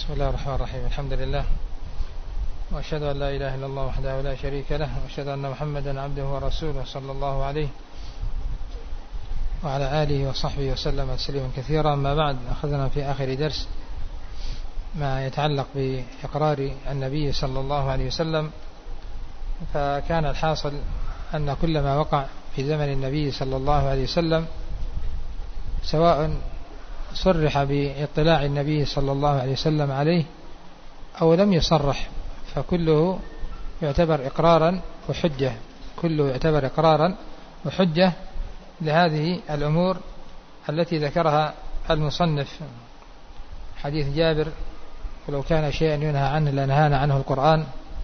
بسم الله الرحمن الرحيم. الحمد لله، وأشهد أن لا إله إلا الله وحده لا شريك له، وأشهد أن محمدا عبده ورسوله صلى الله عليه وعلى آله وصحبه وسلم تسليما كثيرا. أما بعد، أخذنا في آخر درس ما يتعلق بإقرار النبي صلى الله عليه وسلم. فكان الحاصل أن كل ما وقع في زمن النبي صلى الله عليه وسلم، سواء صرح باطلاع النبي صلى الله عليه وسلم عليه أو لم يصرح، فكله يعتبر إقرارا وحجة، كله يعتبر إقرارا وحجة لهذه الأمور التي ذكرها المصنف. حديث جابر: ولو كان شيئا ينهى عنه لنهانا عنه القرآن،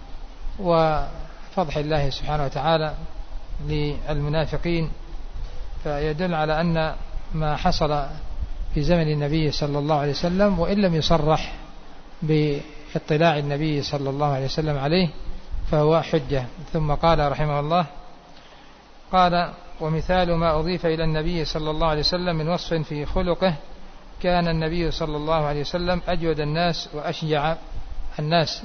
وفضح الله سبحانه وتعالى للمنافقين. فيدل على أن ما حصل في زمن النبي صلى الله عليه وسلم، وإن لم يصرح باطلاع النبي صلى الله عليه وسلم عليه، فهو حجة. ثم قال رحمه الله: قال: ومثال ما أضيف إلى النبي صلى الله عليه وسلم من وصف في خلقه: كان النبي صلى الله عليه وسلم أجود الناس وأشجع الناس.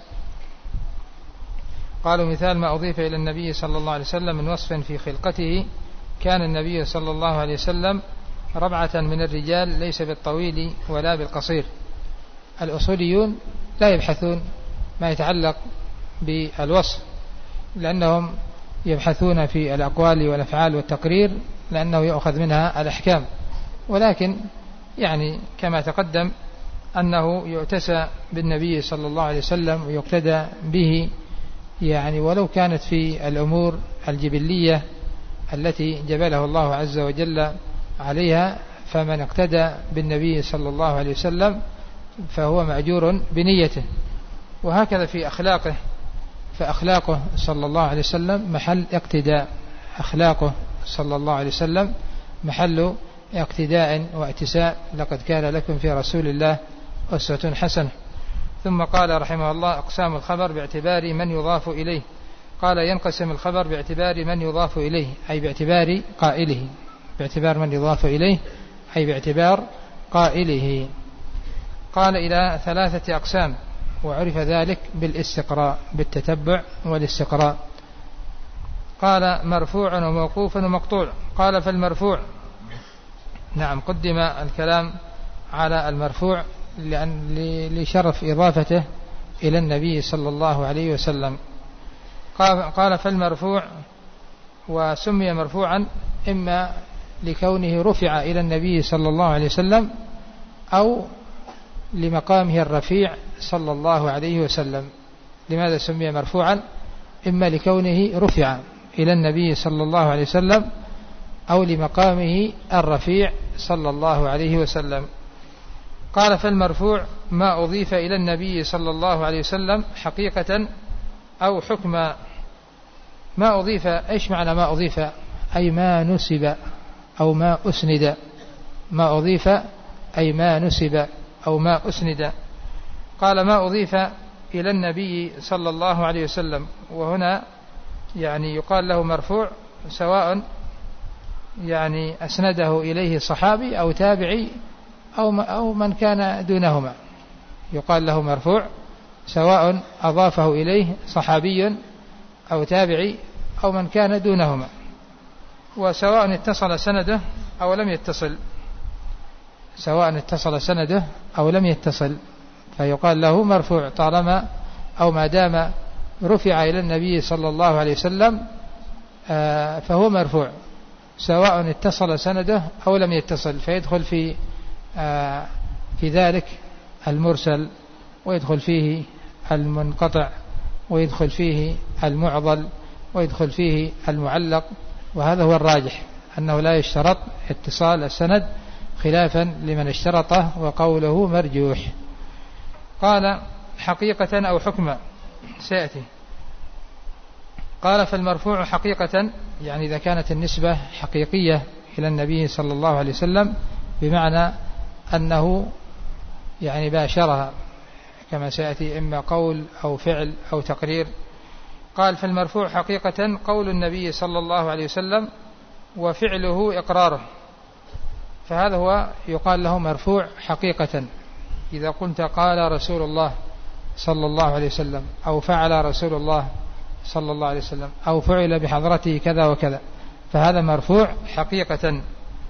قالوا: مثال ما أضيف إلى النبي صلى الله عليه وسلم من وصف في خلقته: كان النبي صلى الله عليه وسلم ربعة من الرجال، ليس بالطويل ولا بالقصير. الأصوليون لا يبحثون ما يتعلق بالوصف، لأنهم يبحثون في الأقوال والأفعال والتقرير، لأنه يؤخذ منها الأحكام. ولكن يعني كما تقدم أنه يؤتسى بالنبي صلى الله عليه وسلم ويقتدى به، يعني ولو كانت في الأمور الجبلية التي جبله الله عز وجل عليها، فمن اقتدى بالنبي صلى الله عليه وسلم فهو مأجور بنيته. وهكذا في أخلاقه، فأخلاقه صلى الله عليه وسلم محل اقتداء، أخلاقه صلى الله عليه وسلم محل اقتداء واتساء. لقد كان لكم في رسول الله أسوة حسنة. ثم قال رحمه الله: أقسام الخبر باعتبار من يضاف إليه. قال: ينقسم الخبر باعتبار من يضاف إليه، أي باعتبار قائله، باعتبار من يضاف إليه أي باعتبار قائله. قال: إلى 3 أقسام، وعرف ذلك بالاستقراء، بالتتبع والاستقراء. قال: مرفوع وموقوف ومقطوع. قال: فالمرفوع، نعم، قدم الكلام على المرفوع لشرف إضافته إلى النبي صلى الله عليه وسلم. قال: فالمرفوع، وسمي مرفوعا إما لكونه رفع إلى النبي صلى الله عليه وسلم، أو لمقامه الرفيع صلى الله عليه وسلم. لماذا سمي مرفوعا؟ إما لكونه رفع إلى النبي صلى الله عليه وسلم، أو لمقامه الرفيع صلى الله عليه وسلم. قال: فالمرفوع ما أضيف إلى النبي صلى الله عليه وسلم حقيقة أو حكما. ما أضيف، إيش معنى ما أضيف؟ أي ما نسب أو ما أسند. ما أضيف أي ما نسب أو ما أسند. قال: ما أضيف إلى النبي صلى الله عليه وسلم، وهنا يعني يقال له مرفوع سواء يعني أسنده إليه صحابي أو تابعي أو من كان دونهما. يقال له مرفوع سواء أضافه إليه صحابي أو تابعي أو من كان دونهما، وسواء اتصل سنده أو لم يتصل، سواء اتصل سنده أو لم يتصل، فيقال له مرفوع طالما أو ما دام رفع إلى النبي صلى الله عليه وسلم فهو مرفوع، سواء اتصل سنده أو لم يتصل. فيدخل في ذلك المرسل، ويدخل فيه المنقطع، ويدخل فيه المعضل، ويدخل فيه المعلق. وهذا هو الراجح، أنه لا يشترط اتصال السند، خلافا لمن اشترطه وقوله مرجوح. قال: حقيقة أو حكما، سيأتي. قال: فالمرفوع حقيقة، يعني إذا كانت النسبة حقيقية إلى النبي صلى الله عليه وسلم، بمعنى أنه يعني باشرها كما سيأتي، إما قول أو فعل أو تقرير. قال: فالمرفوع حقيقة قول النبي صلى الله عليه وسلم وفعله إقراره، فهذا هو يقال له مرفوع حقيقة. إذا قلت قال رسول الله صلى الله عليه وسلم أو فعل رسول الله صلى الله عليه وسلم أو فعل بحضرته كذا وكذا فهذا مرفوع حقيقة.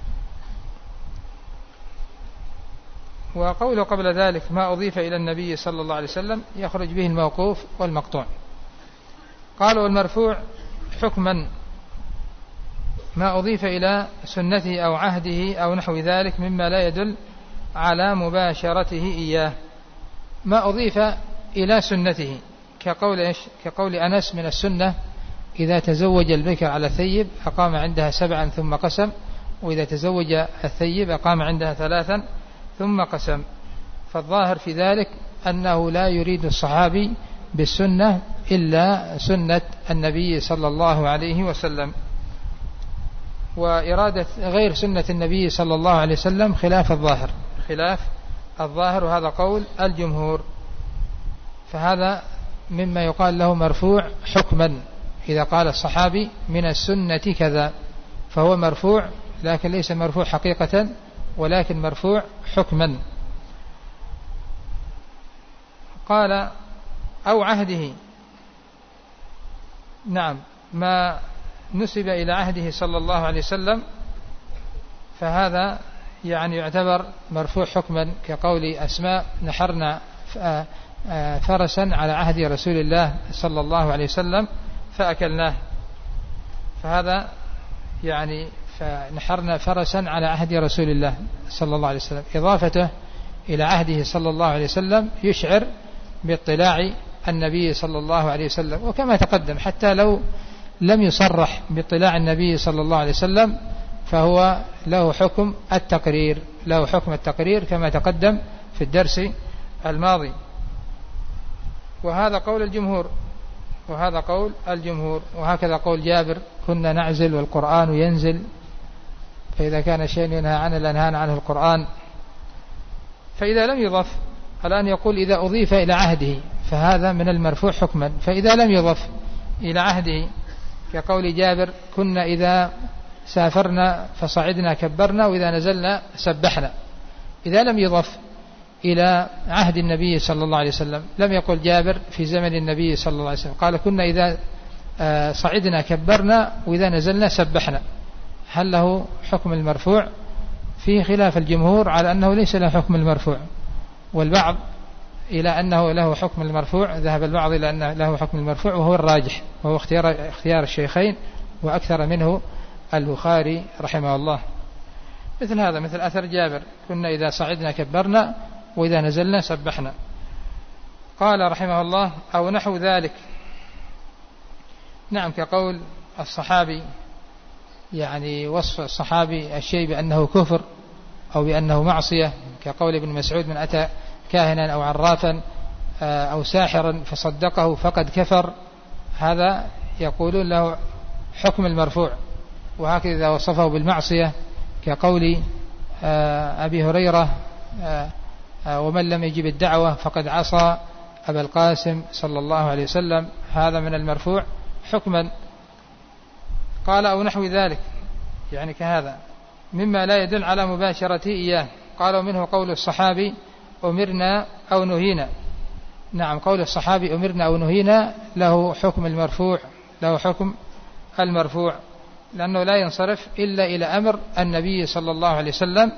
وقوله قبل ذلك ما أضيف إلى النبي صلى الله عليه وسلم يخرج به الموقوف والمقطوع. قالوا المرفوع حكما ما أضيف إلى سنته أو عهده أو نحو ذلك مما لا يدل على مباشرته إياه. ما أضيف إلى سنته كقول أنس من السنة إذا تزوج البكر على الثيب أقام عندها 7 ثم قسم، وإذا تزوج الثيب أقام عندها 3 ثم قسم. فالظاهر في ذلك أنه لا يريد الصحابي بالسنة إلا سنة النبي صلى الله عليه وسلم، وإرادة غير سنة النبي صلى الله عليه وسلم خلاف الظاهر وهذا قول الجمهور. فهذا مما يقال له مرفوع حكما. إذا قال الصحابي من السنة كذا فهو مرفوع، لكن ليس مرفوع حقيقة ولكن مرفوع حكما. قال أو عهده، نعم ما نسب إلى عهده صلى الله عليه وسلم فهذا يعني يعتبر مرفوع حكما، كقول أسماء نحرنا فرسا على عهد رسول الله صلى الله عليه وسلم فأكلناه، فهذا يعني فنحرنا فرسا على عهد رسول الله صلى الله عليه وسلم، إضافته إلى عهده صلى الله عليه وسلم يشعر باطلاع النبي صلى الله عليه وسلم. وكما تقدم حتى لو لم يصرح باطلاع النبي صلى الله عليه وسلم فهو له حكم التقرير كما تقدم في الدرس الماضي. وهذا قول الجمهور وهكذا قول جابر كنا نعزل والقرآن ينزل، فإذا كان شيء ينهى عنه لنهانا عنه القرآن. فإذا لم يضف الآن يقول إذا أضيف إلى عهده فهذا من المرفوع حكما. فإذا لم يضف إلى عهده كقول جابر كنا إذا سافرنا فصعدنا كبرنا وإذا نزلنا سبحنا، إذا لم يضف إلى عهد النبي صلى الله عليه وسلم لم يقل جابر في زمن النبي صلى الله عليه وسلم قال كنا إذا صعدنا كبرنا وإذا نزلنا سبحنا، هل له حكم المرفوع؟ فيه خلاف الجمهور على أنه ليس له حكم المرفوع، والبعض إلى أنه له حكم المرفوع، ذهب البعض إلى أنه له حكم المرفوع وهو الراجح وهو اختيار الشيخين وأكثر منه البخاري رحمه الله. مثل هذا مثل أثر جابر كنا إذا صعدنا كبرنا وإذا نزلنا سبحنا. قال رحمه الله أو نحو ذلك، نعم كقول الصحابي يعني وصف الصحابي الشيء بأنه كفر أو بأنه معصية، كقول ابن مسعود من أتى كاهنا أو عرافا أو ساحرا فصدقه فقد كفر، هذا يقولون له حكم المرفوع. وهكذا إذا وصفه بالمعصية كقول أبي هريرة ومن لم يجب الدعوة فقد عصى أبا القاسم صلى الله عليه وسلم، هذا من المرفوع حكما. قال أو نحو ذلك يعني كهذا مما لا يدل على مباشرته إياه. قالوا منه قول الصحابي أمرنا أو نهينا، نعم قول الصحابي أمرنا أو نهينا له حكم المرفوع لأنه لا ينصرف إلا إلى أمر النبي صلى الله عليه وسلم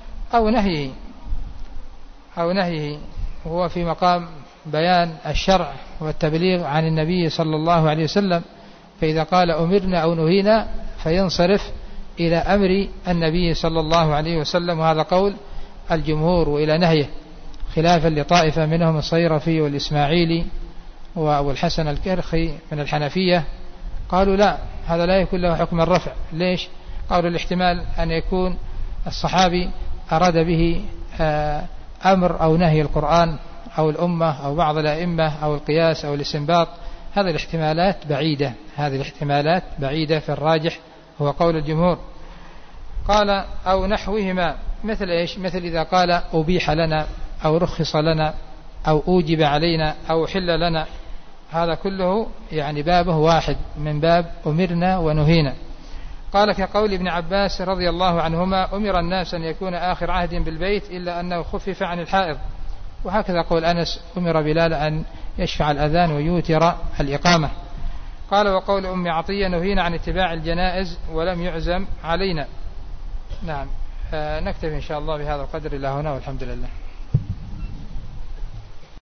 أو نهيه، وهو في مقام بيان الشرع والتبليغ عن النبي صلى الله عليه وسلم. فإذا قال أمرنا أو نهينا فينصرف إلى أمر النبي صلى الله عليه وسلم، وهذا قول الجمهور، وإلى نهيه، خلافا لطائفة منهم الصيرفي والإسماعيلي وأبو الحسن الكرخي من الحنفية، قالوا لا، هذا لا يكون له حكم الرفع. ليش؟ قالوا الاحتمال أن يكون الصحابي أراد به أمر أو نهي القرآن أو الأمة أو بعض الأئمة أو القياس أو الاستنباط، هذه الاحتمالات بعيدة، في الراجح هو قول الجمهور. قال أو نحوهما، مثل إيش؟ مثل إذا قال أبيح لنا أو رخص لنا أو أوجب علينا أو حل لنا، هذا كله يعني بابه واحد من باب أمرنا ونهينا. قال كقول ابن عباس رضي الله عنهما أمر الناس أن يكون آخر عهد بالبيت إلا أنه خفف عن الحائض، وهكذا قول أنس أمر بلال أن يشفع الأذان ويوتر الإقامة. قال وقول أم عطية نهينا عن اتباع الجنائز ولم يعزم علينا. نعم، نكتفي إن شاء الله بهذا القدر إلى هنا والحمد لله.